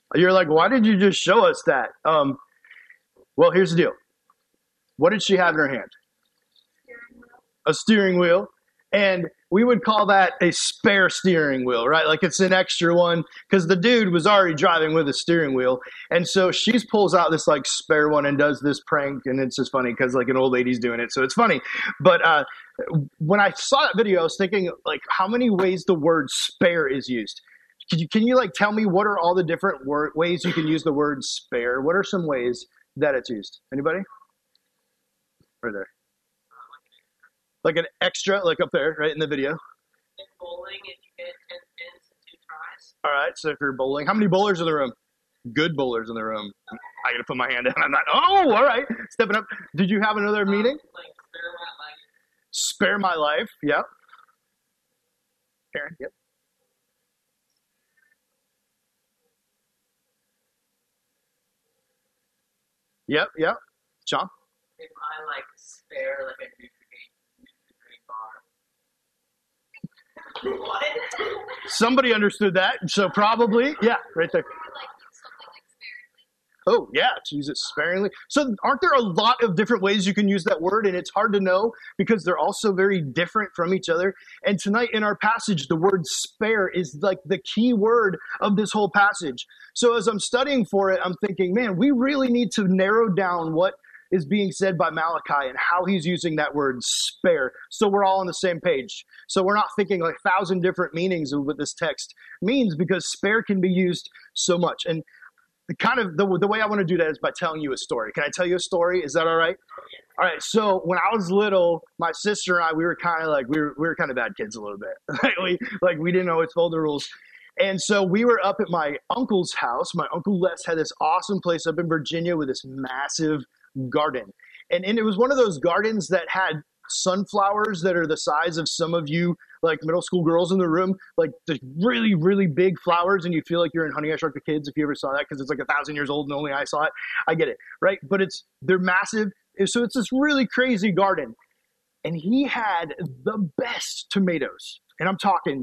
You're like, why did you just show us that? Well, here's the deal. What did she have in her hand? A steering wheel. And we would call that a spare steering wheel, right? Like it's an extra one because the dude was already driving with a steering wheel. And so she pulls out this like spare one and does this prank. And it's just funny because like an old lady's doing it. So it's funny. But when I saw that video, I was thinking like how many ways the word spare is used. Can you like tell me what are all the different ways you can use the word spare? What are some ways that it's used? Anybody? Right there. Like an extra, like up there, right in the video. In bowling, if you get 10 pins and 2 tries. All right, so if you're bowling, how many bowlers in the room? Good bowlers in the room. I gotta put my hand down. I'm not. Oh, all right, stepping up. Did you have another meeting? Like spare my life. Spare my life. Yep. Karen. Yep. Yep. Yep. Sean. If I like spare like a Nutri-Grain bar. What? Somebody understood that, so probably, yeah, right there. Oh, yeah, to use it sparingly. So aren't there a lot of different ways you can use that word? And it's hard to know because they're also very different from each other. And tonight in our passage, the word spare is like the key word of this whole passage. So as I'm studying for it, I'm thinking, man, we really need to narrow down what is being said by Malachi and how he's using that word spare. So we're all on the same page. So we're not thinking like 1,000 different meanings of what this text means because spare can be used so much. And the way I want to do that is by telling you a story. Can I tell you a story? Is that all right? All right. So when I was little, my sister and I, we were kind of like we were kind of bad kids a little bit. we didn't always follow the rules. And so we were up at my uncle's house. My uncle Les had this awesome place up in Virginia with this massive garden. And it was one of those gardens that had sunflowers that are the size of some of you like middle school girls in the room, like the really, really big flowers, and you feel like you're in Honey, I Shrunk the Kids if you ever saw that because it's like 1,000 years old and only I saw it. I get it, right? But they're massive. So it's this really crazy garden. And he had the best tomatoes. And I'm talking,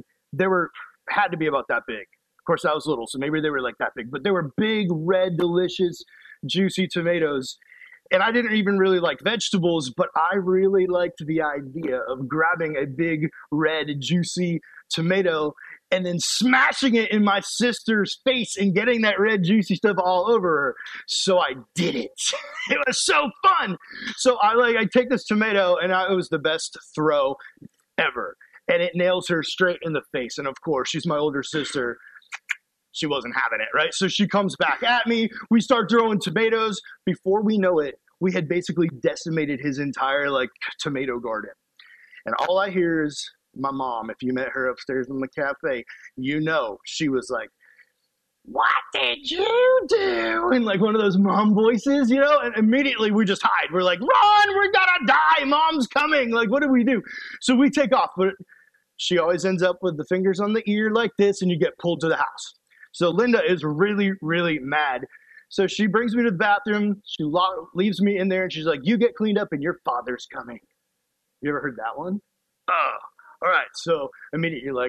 had to be about that big. Of course, I was little, so maybe they were like that big, but they were big, red, delicious, juicy tomatoes. And I didn't even really like vegetables, but I really liked the idea of grabbing a big, red, juicy tomato and then smashing it in my sister's face and getting that red, juicy stuff all over her. So I did it. It was so fun. So I take this tomato, and it was the best throw ever. And it nails her straight in the face. And of course, she's my older sister. She wasn't having it, right? So she comes back at me. We start throwing tomatoes. Before we know it, we had basically decimated his entire tomato garden. And all I hear is my mom. If you met her upstairs in the cafe, she was like, "What did you do?" In like one of those mom voices, and immediately we just hide. We're like, "Run, we're gonna die. Mom's coming." Like, what do we do? So we take off, but she always ends up with the fingers on the ear like this, and you get pulled to the house. So Linda is really, really mad. So she brings me to the bathroom. She leaves me in there, and she's like, "You get cleaned up, and your father's coming." You ever heard that one? Oh, all right. So immediately you're like,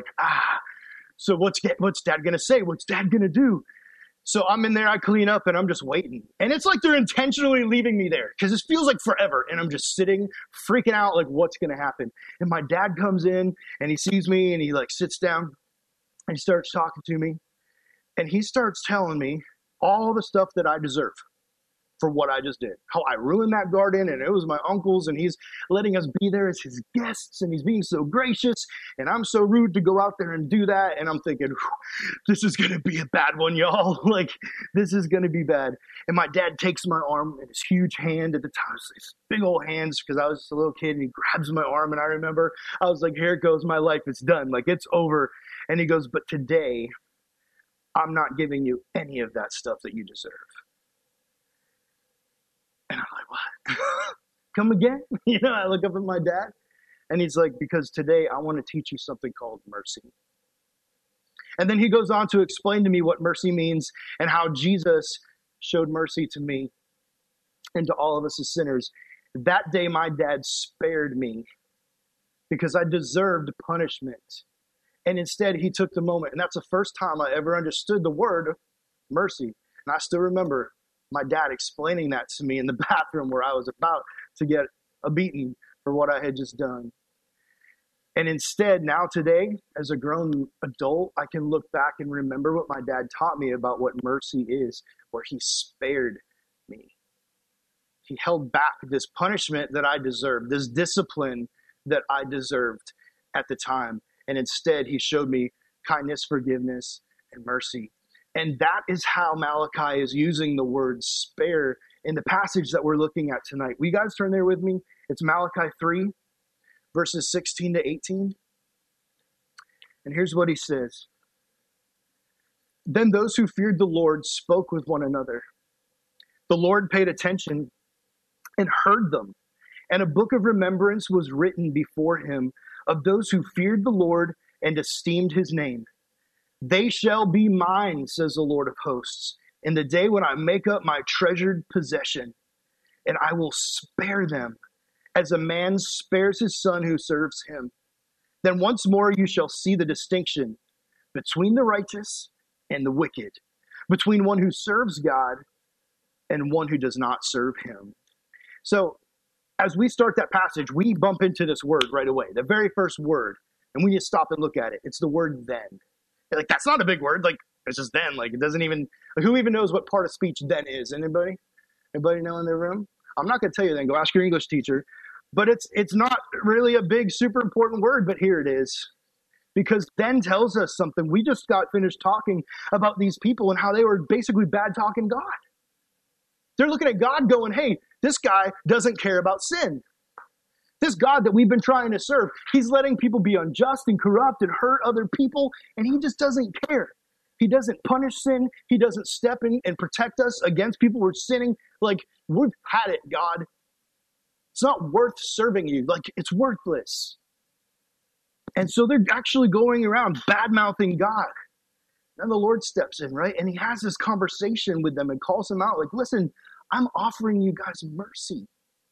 so what's dad going to say? What's dad going to do? So I'm in there, I clean up, and I'm just waiting. And it's like they're intentionally leaving me there because it feels like forever. And I'm just sitting, freaking out, like what's going to happen. And my dad comes in, and he sees me, and he sits down, and he starts talking to me. And he starts telling me all the stuff that I deserve for what I just did. How I ruined that garden, and it was my uncle's, and he's letting us be there as his guests, and he's being so gracious, and I'm so rude to go out there and do that. And I'm thinking, this is going to be a bad one, y'all. This is going to be bad. And my dad takes my arm in his huge hand at the time, his big old hands, because I was just a little kid, and he grabs my arm, and I remember I was like, here it goes, my life, it's done. It's over. And he goes, but today, I'm not giving you any of that stuff that you deserve. And I'm like, what? Come again? I look up at my dad, and he's like, because today I want to teach you something called mercy. And then he goes on to explain to me what mercy means and how Jesus showed mercy to me and to all of us as sinners. That day, my dad spared me because I deserved punishment. And instead, he took the moment. And that's the first time I ever understood the word mercy. And I still remember my dad explaining that to me in the bathroom where I was about to get a beating for what I had just done. And instead, now today, as a grown adult, I can look back and remember what my dad taught me about what mercy is, where he spared me. He held back this punishment that I deserved, this discipline that I deserved at the time. And instead, he showed me kindness, forgiveness, and mercy. And that is how Malachi is using the word spare in the passage that we're looking at tonight. Will you guys turn there with me? It's Malachi 3, verses 16 to 18. And here's what he says. Then those who feared the Lord spoke with one another. The Lord paid attention and heard them. And a book of remembrance was written before him of those who feared the Lord and esteemed his name. They shall be mine, says the Lord of hosts, in the day when I make up my treasured possession, and I will spare them as a man spares his son who serves him. Then once more you shall see the distinction between the righteous and the wicked, between one who serves God and one who does not serve him. So as we start that passage, we bump into this word right away, the very first word, and we just stop and look at it. It's the word then. Like, that's not a big word. Like, it's just then. Like, it doesn't even, like, who even knows what part of speech then is? Anybody? Anybody know in their room? I'm not going to tell you then. Go ask your English teacher. But it's not really a big, super important word, but here it is. Because then tells us something. We just got finished talking about these people and how they were basically bad-talking God. They're looking at God going, hey, this guy doesn't care about sin. This God that we've been trying to serve, he's letting people be unjust and corrupt and hurt other people, and he just doesn't care. He doesn't punish sin. He doesn't step in and protect us against people who are sinning. Like, we've had it, God. It's not worth serving you. Like, it's worthless. And so they're actually going around bad-mouthing God. Then the Lord steps in, right? And he has this conversation with them and calls them out like, listen, I'm offering you guys mercy.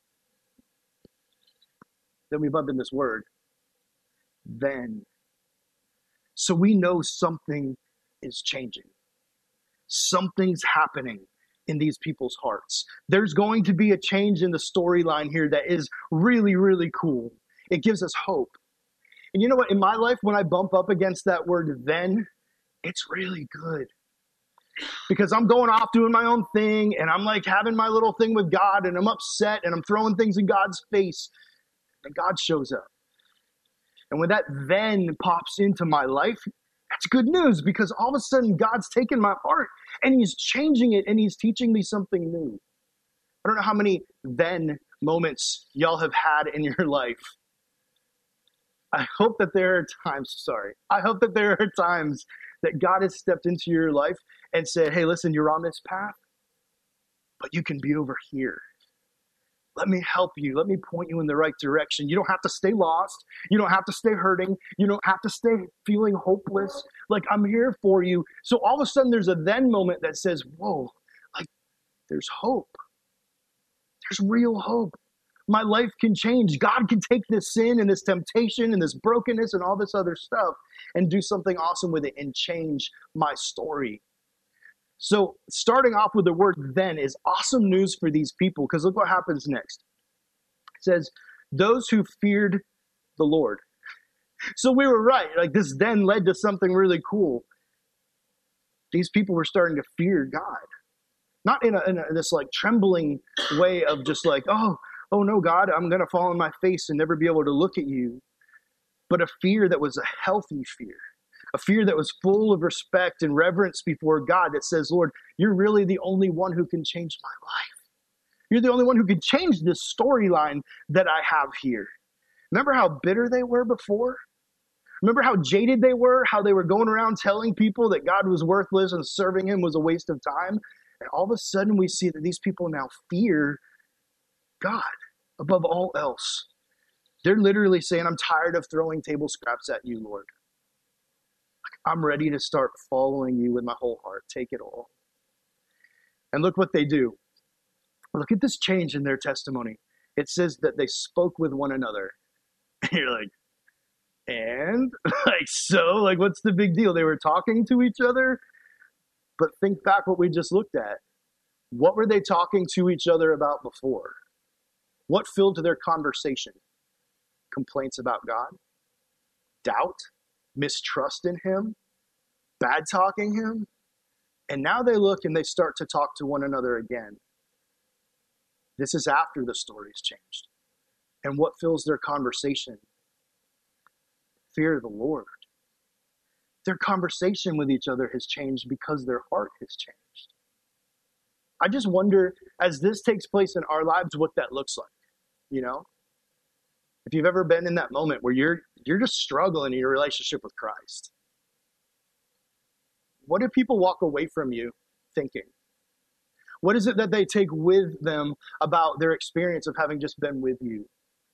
Then we bump in this word, then. So we know something is changing. Something's happening in these people's hearts. There's going to be a change in the storyline here that is really, really cool. It gives us hope. And you know what? In my life, when I bump up against that word then, it's really good. Because I'm going off doing my own thing, and I'm like having my little thing with God, and I'm upset, and I'm throwing things in God's face. And God shows up. And when that then pops into my life, that's good news, because all of a sudden God's taken my heart and he's changing it and he's teaching me something new. I don't know how many then moments y'all have had in your life. I hope that there are times that God has stepped into your life and said, hey, listen, you're on this path, but you can be over here. Let me help you. Let me point you in the right direction. You don't have to stay lost. You don't have to stay hurting. You don't have to stay feeling hopeless. Like, I'm here for you. So all of a sudden there's a then moment that says, whoa, like, there's hope. There's real hope. My life can change. God can take this sin and this temptation and this brokenness and all this other stuff and do something awesome with it and change my story. So starting off with the word then is awesome news for these people, because look what happens next. It says, those who feared the Lord. So we were right. Like, this then led to something really cool. These people were starting to fear God. Not in this like trembling way of just like, oh no, God, I'm going to fall on my face and never be able to look at you. But a fear that was a healthy fear. A fear that was full of respect and reverence before God that says, Lord, you're really the only one who can change my life. You're the only one who can change this storyline that I have here. Remember how bitter they were before? Remember how jaded they were? How they were going around telling people that God was worthless and serving him was a waste of time? And all of a sudden we see that these people now fear God above all else. They're literally saying, I'm tired of throwing table scraps at you, Lord. I'm ready to start following you with my whole heart. Take it all. And look what they do. Look at this change in their testimony. It says that they spoke with one another. And you're like, and? Like, so? Like, what's the big deal? They were talking to each other, But think back what we just looked at. What were they talking to each other about before? What filled their conversation? Complaints about God? Doubt? Mistrust in him? Bad talking him? And now they look and they start to talk to one another again. This is after the story's changed. And what fills their conversation? Fear of the Lord. Their conversation with each other has changed because their heart has changed. I just wonder, as this takes place in our lives, what that looks like. You know? If you've ever been in that moment where you're just struggling in your relationship with Christ. What do people walk away from you thinking? What is it that they take with them about their experience of having just been with you?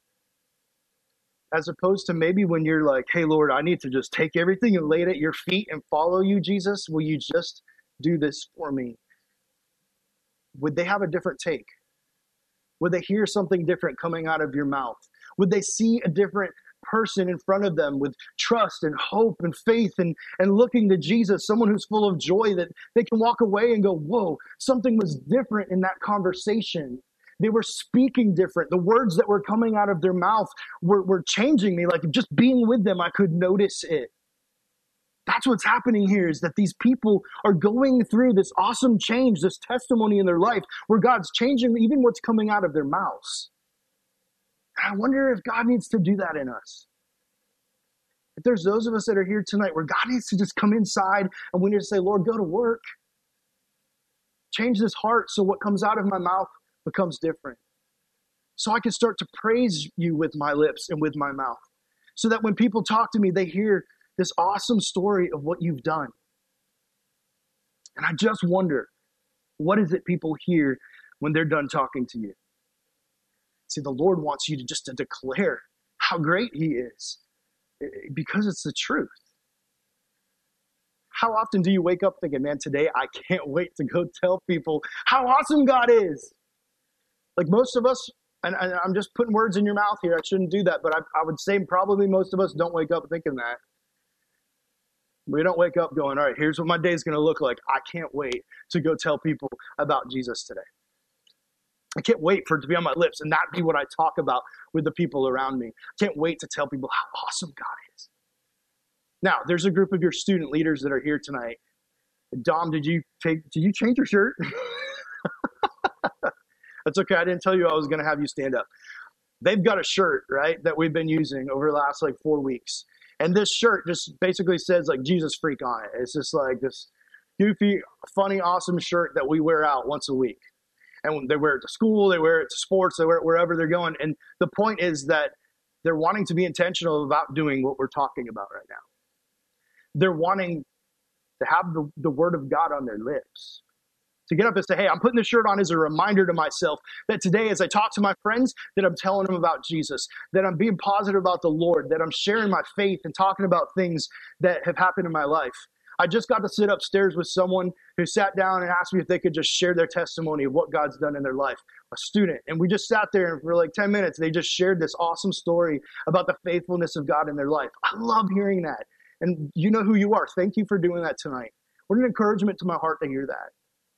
As opposed to maybe when you're like, hey, Lord, I need to just take everything and lay it at your feet and follow you, Jesus. Will you just do this for me? Would they have a different take? Would they hear something different coming out of your mouth? Would they see a different person in front of them with trust and hope and faith and looking to Jesus, someone who's full of joy, that they can walk away and go, whoa, something was different in that conversation. They were speaking different. The words that were coming out of their mouth were changing me. Like just being with them, I could notice it. That's what's happening here, is that these people are going through this awesome change, this testimony in their life where God's changing even what's coming out of their mouths. And I wonder if God needs to do that in us. If there's those of us that are here tonight where God needs to just come inside and we need to say, Lord, go to work. Change this heart so what comes out of my mouth becomes different. So I can start to praise you with my lips and with my mouth. So that when people talk to me, they hear this awesome story of what you've done. And I just wonder, what is it people hear when they're done talking to you? See, the Lord wants you to just to declare how great he is, because it's the truth. How often do you wake up thinking, man, today I can't wait to go tell people how awesome God is? Like most of us, and I'm just putting words in your mouth here, I shouldn't do that, but I would say probably most of us don't wake up thinking that. We don't wake up going, all right, here's what my day is going to look like. I can't wait to go tell people about Jesus today. I can't wait for it to be on my lips and that be what I talk about with the people around me. I can't wait to tell people how awesome God is. Now, there's a group of your student leaders that are here tonight. Dom, did you change your shirt? That's okay. I didn't tell you I was going to have you stand up. They've got a shirt, right, that we've been using over the last 4 weeks. And this shirt just basically says Jesus freak on it. It's just like this goofy, funny, awesome shirt that we wear out once a week. And they wear it to school, they wear it to sports, they wear it wherever they're going. And the point is that they're wanting to be intentional about doing what we're talking about right now. They're wanting to have the word of God on their lips. To get up and say, hey, I'm putting this shirt on as a reminder to myself that today as I talk to my friends, that I'm telling them about Jesus, that I'm being positive about the Lord, that I'm sharing my faith and talking about things that have happened in my life. I just got to sit upstairs with someone who sat down and asked me if they could just share their testimony of what God's done in their life, a student. And we just sat there and for 10 minutes, they just shared this awesome story about the faithfulness of God in their life. I love hearing that. And you know who you are. Thank you for doing that tonight. What an encouragement to my heart to hear that.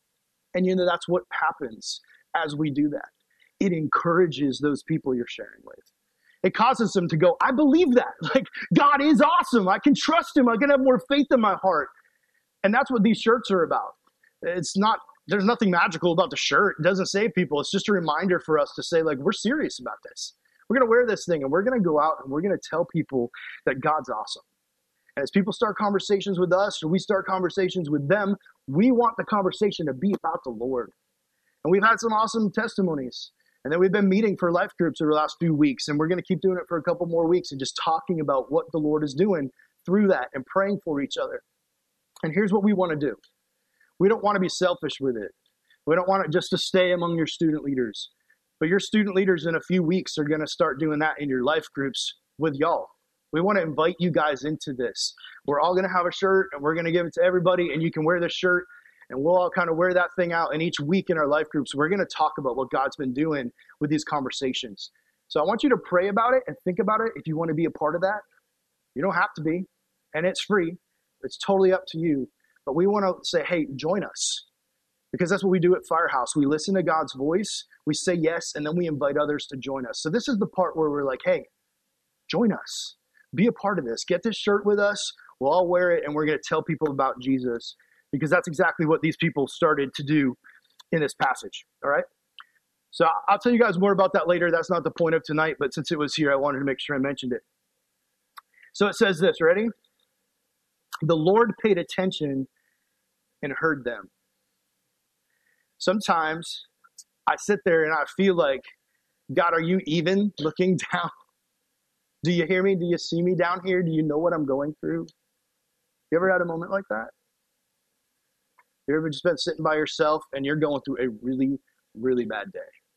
And that's what happens as we do that. It encourages those people you're sharing with. It causes them to go, I believe that. God is awesome. I can trust him. I can have more faith in my heart. And that's what these shirts are about. There's nothing magical about the shirt. It doesn't save people. It's just a reminder for us to say, we're serious about this. We're going to wear this thing and we're going to go out and we're going to tell people that God's awesome. And as people start conversations with us or we start conversations with them, we want the conversation to be about the Lord. And we've had some awesome testimonies. And then we've been meeting for life groups over the last few weeks. And we're going to keep doing it for a couple more weeks and just talking about what the Lord is doing through that and praying for each other. And here's what we want to do. We don't want to be selfish with it. We don't want it just to stay among your student leaders. But your student leaders in a few weeks are going to start doing that in your life groups with y'all. We want to invite you guys into this. We're all going to have a shirt and we're going to give it to everybody and you can wear the shirt and we'll all kind of wear that thing out. And each week in our life groups, we're going to talk about what God's been doing with these conversations. So I want you to pray about it and think about it if you want to be a part of that. You don't have to be, and it's free. It's totally up to you. But we want to say, hey, join us. Because that's what we do at Firehouse. We listen to God's voice, we say yes, and then we invite others to join us. So this is the part where we're like, hey, join us. Be a part of this. Get this shirt with us. We'll all wear it, and we're going to tell people about Jesus. Because that's exactly what these people started to do in this passage. All right? So I'll tell you guys more about that later. That's not the point of tonight, but since it was here, I wanted to make sure I mentioned it. So it says this, ready? The Lord paid attention and heard them. Sometimes I sit there and I feel like, God, are you even looking down? Do you hear me? Do you see me down here? Do you know what I'm going through? You ever had a moment like that? You ever just been sitting by yourself and you're going through a really, really bad day?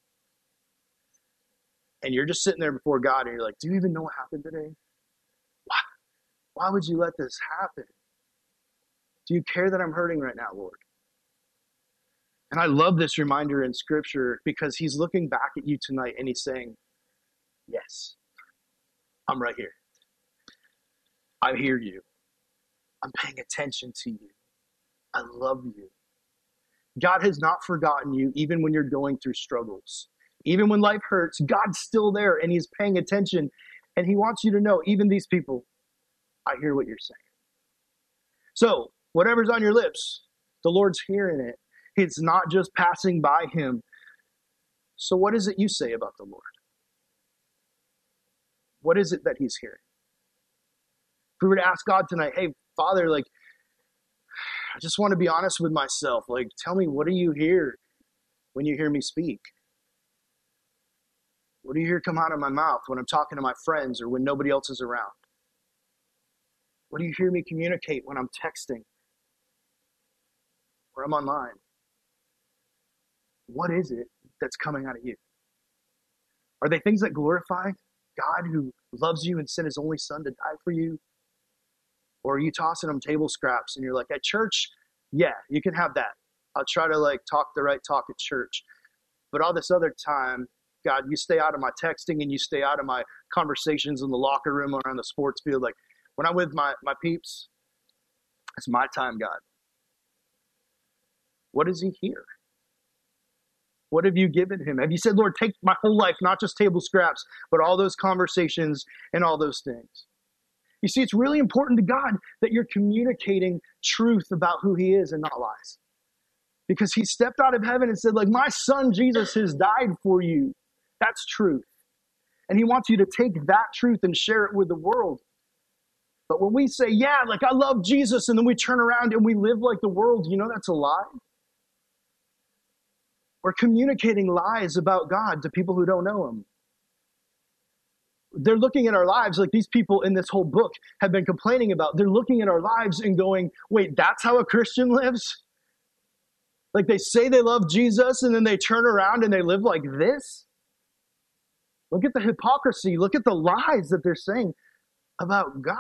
And you're just sitting there before God and you're like, do you even know what happened today? Why would you let this happen? Do you care that I'm hurting right now, Lord? And I love this reminder in Scripture because he's looking back at you tonight and he's saying, yes, I'm right here. I hear you. I'm paying attention to you. I love you. God has not forgotten you even when you're going through struggles. Even when life hurts, God's still there and he's paying attention. And he wants you to know, even these people, I hear what you're saying. So, whatever's on your lips, the Lord's hearing it. It's not just passing by him. So what is it you say about the Lord? What is it that he's hearing? If we were to ask God tonight, hey, Father, like, I just want to be honest with myself. Like, tell me, what do you hear when you hear me speak? What do you hear come out of my mouth when I'm talking to my friends or when nobody else is around? What do you hear me communicate when I'm texting or I'm online? What is it that's coming out of you? Are they things that glorify God who loves you and sent his only son to die for you? Or are you tossing them table scraps and you're like, at church, yeah, you can have that. I'll try to like talk the right talk at church. But all this other time, God, you stay out of my texting and you stay out of my conversations in the locker room or on the sports field. Like when I'm with my peeps, it's my time, God. What does he hear? What have you given him? Have you said, Lord, take my whole life, not just table scraps, but all those conversations and all those things? You see, it's really important to God that you're communicating truth about who he is and not lies. Because he stepped out of heaven and said, like, my son Jesus has died for you. That's truth. And he wants you to take that truth and share it with the world. But when we say, yeah, like I love Jesus, and then we turn around and we live like the world, you know that's a lie. We're communicating lies about God to people who don't know him. They're looking at our lives like these people in this whole book have been complaining about. They're looking at our lives and going, wait, that's how a Christian lives? Like they say they love Jesus and then they turn around and they live like this? Look at the hypocrisy. Look at the lies that they're saying about God.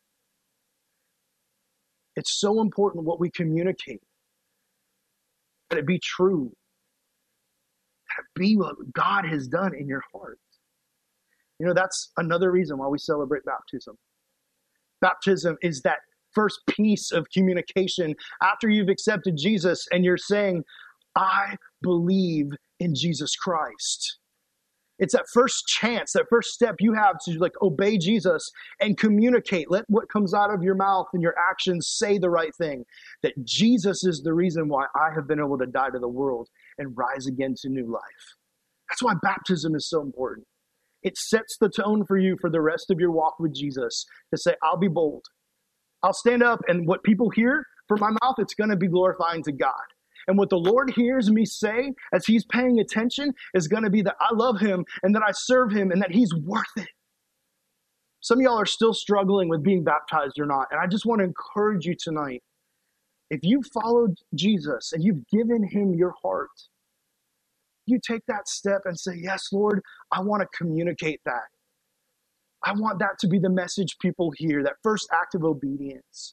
It's so important what we communicate. That it be true. That it be what God has done in your heart. You know, that's another reason why we celebrate baptism. Baptism is that first piece of communication after you've accepted Jesus and you're saying, I believe in Jesus Christ. It's that first chance, that first step you have to like obey Jesus and communicate. Let what comes out of your mouth and your actions say the right thing. That Jesus is the reason why I have been able to die to the world and rise again to new life. That's why baptism is so important. It sets the tone for you for the rest of your walk with Jesus to say, I'll be bold. I'll stand up and what people hear from my mouth, it's going to be glorifying to God. And what the Lord hears me say as he's paying attention is going to be that I love him and that I serve him and that he's worth it. Some of y'all are still struggling with being baptized or not. And I just want to encourage you tonight. If you followed Jesus and you've given him your heart, you take that step and say, yes, Lord, I want to communicate that. I want that to be the message people hear, that first act of obedience.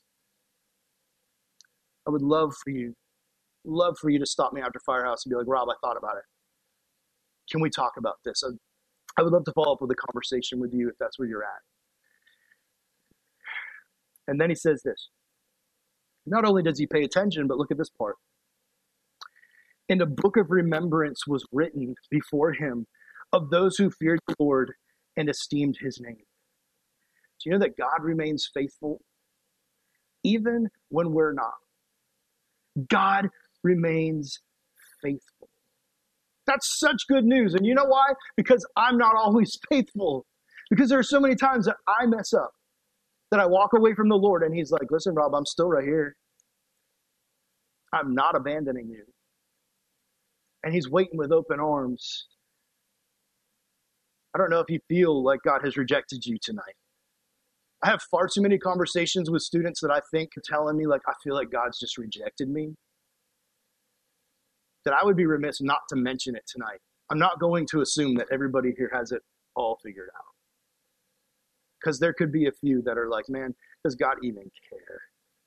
I would love for you to stop me after Firehouse and be like, Rob, I thought about it. Can we talk about this? I would love to follow up with a conversation with you if that's where you're at. And then he says this. Not only does he pay attention, but look at this part. And a book of remembrance was written before him of those who feared the Lord and esteemed his name. Do you know that God remains faithful even when we're not? God remains faithful. That's such good news. And you know why? Because I'm not always faithful. Because there are so many times that I mess up, that I walk away from the Lord and he's like, listen, Rob, I'm still right here. I'm not abandoning you. And he's waiting with open arms. I don't know if you feel like God has rejected you tonight. I have far too many conversations with students that I think are telling me, like, I feel like God's just rejected me. That I would be remiss not to mention it tonight. I'm not going to assume that everybody here has it all figured out. Because there could be a few that are like, man, does God even care?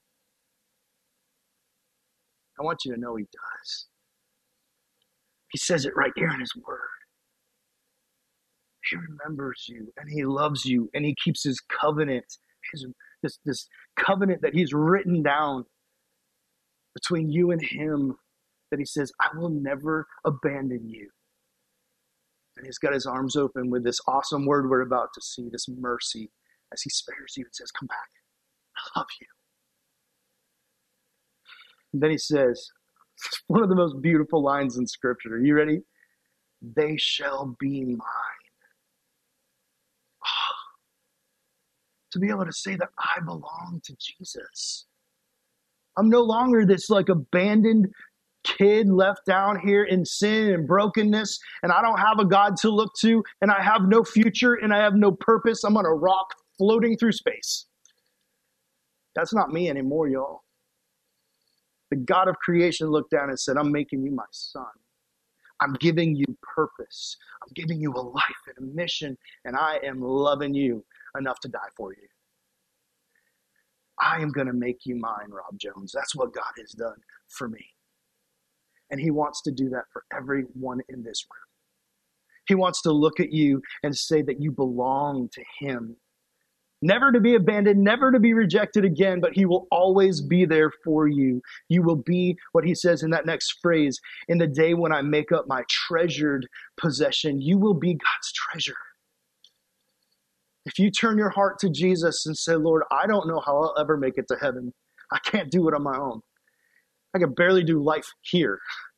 I want you to know he does. He says it right here in his word. He remembers you and he loves you and he keeps his covenant, this covenant that he's written down between you and him, that he says, I will never abandon you. And he's got his arms open with this awesome word we're about to see, this mercy, as he spares you and says, come back, I love you. And then he says, one of the most beautiful lines in scripture. Are you ready? They shall be mine. To be able to say that I belong to Jesus. I'm no longer this like abandoned kid left down here in sin and brokenness, and I don't have a God to look to, and I have no future, and I have no purpose. I'm on a rock floating through space. That's not me anymore, y'all. The God of creation looked down and said, I'm making you my son. I'm giving you purpose. I'm giving you a life and a mission, and I am loving you enough to die for you. I am going to make you mine, Rob Jones. That's what God has done for me. And he wants to do that for everyone in this room. He wants to look at you and say that you belong to him. Never to be abandoned, never to be rejected again, but he will always be there for you. You will be what he says in that next phrase, in the day when I make up my treasured possession, you will be God's treasure. If you turn your heart to Jesus and say, Lord, I don't know how I'll ever make it to heaven. I can't do it on my own. I can barely do life here.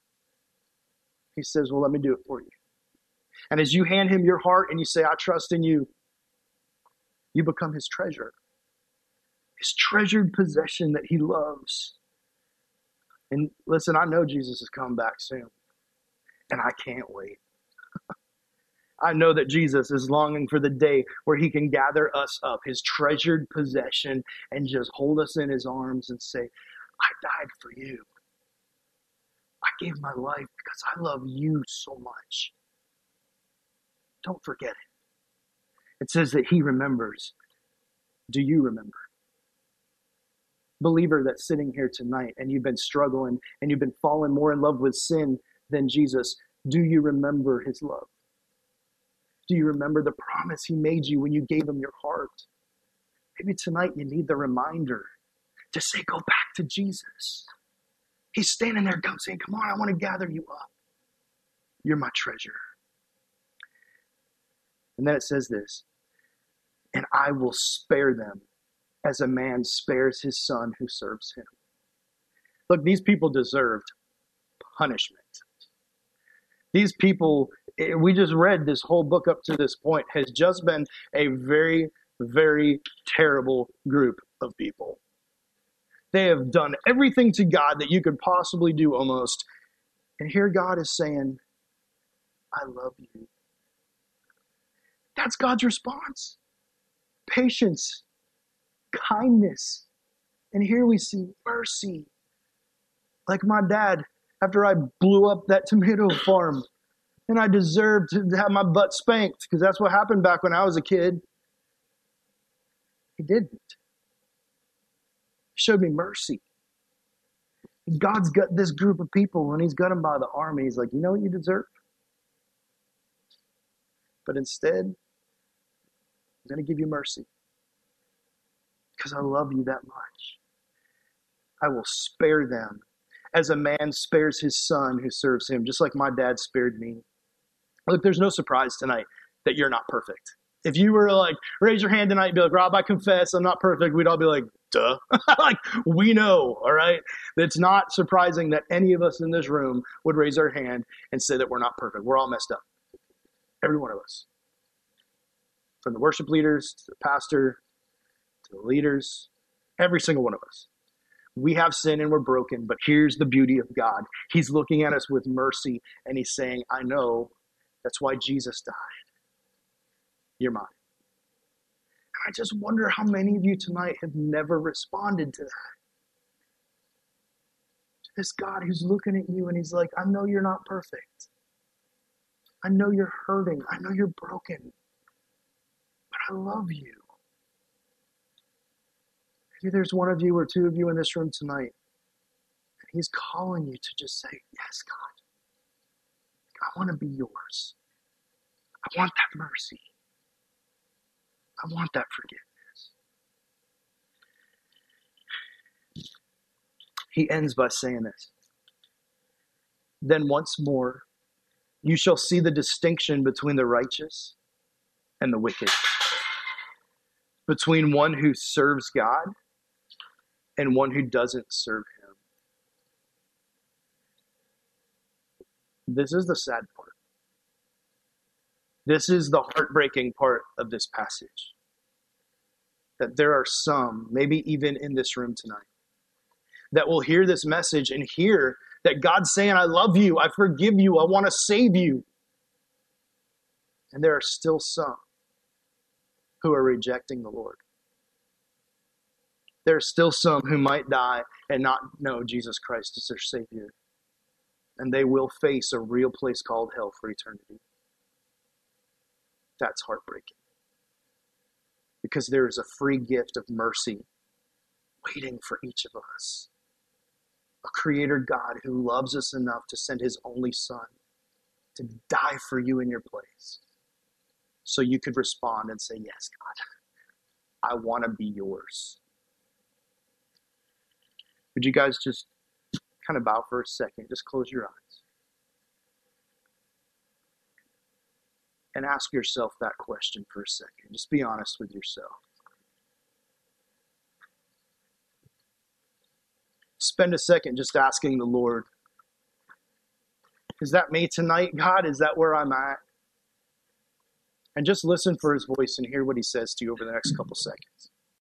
He says, well, let me do it for you. And as you hand him your heart and you say, I trust in you, you become his treasure, his treasured possession that he loves. And listen, I know Jesus is coming back soon, and I can't wait. I know that Jesus is longing for the day where he can gather us up, his treasured possession, and just hold us in his arms and say, I died for you. I gave my life because I love you so much. Don't forget it. It says that he remembers. Do you remember? Believer that's sitting here tonight and you've been struggling and you've been falling more in love with sin than Jesus, do you remember his love? Do you remember the promise he made you when you gave him your heart? Maybe tonight you need the reminder to say, go back to Jesus. He's standing there saying, come on, I want to gather you up. You're my treasure. And then it says this, and I will spare them as a man spares his son who serves him. Look, these people deserved punishment. These people, we just read this whole book up to this point, has just been a very, very terrible group of people. They have done everything to God that you could possibly do almost. And here God is saying, I love you. That's God's response. Patience, kindness. And here we see mercy. Like my dad, after I blew up that tomato farm, and I deserved to have my butt spanked because that's what happened back when I was a kid. He didn't. He showed me mercy. God's got this group of people and he's got them by the arm and he's like, you know what you deserve? But instead, I'm going to give you mercy because I love you that much. I will spare them as a man spares his son who serves him, just like my dad spared me. Look, there's no surprise tonight that you're not perfect. If you were like, raise your hand tonight and be like, Rob, I confess I'm not perfect, we'd all be like, duh. Like, we know, all right? It's not surprising that any of us in this room would raise our hand and say that we're not perfect. We're all messed up. Every one of us. From the worship leaders to the pastor to the leaders, every single one of us. We have sin and we're broken, but here's the beauty of God. He's looking at us with mercy and he's saying, I know that's why Jesus died. You're mine. And I just wonder how many of you tonight have never responded to that. To this God who's looking at you and he's like, I know you're not perfect. I know you're hurting. I know you're broken. But I love you. Maybe there's one of you or two of you in this room tonight, and he's calling you to just say, yes, God. I want to be yours. I want that mercy. I want that forgiveness. He ends by saying this. Then once more, you shall see the distinction between the righteous and the wicked, between one who serves God and one who doesn't serve him. This is the sad part. This is the heartbreaking part of this passage. That there are some, maybe even in this room tonight, that will hear this message and hear that God's saying, I love you, I forgive you, I want to save you. And there are still some who are rejecting the Lord. There are still some who might die and not know Jesus Christ as their Savior. And they will face a real place called hell for eternity. That's heartbreaking. Because there is a free gift of mercy waiting for each of us. A creator God who loves us enough to send his only son to die for you in your place. So you could respond and say, yes, God, I want to be yours. Would you guys just kind of bow for a second? Just close your eyes. And ask yourself that question for a second. Just be honest with yourself. Spend a second just asking the Lord, is that me tonight, God? Is that where I'm at? And just listen for his voice and hear what he says to you over the next couple seconds.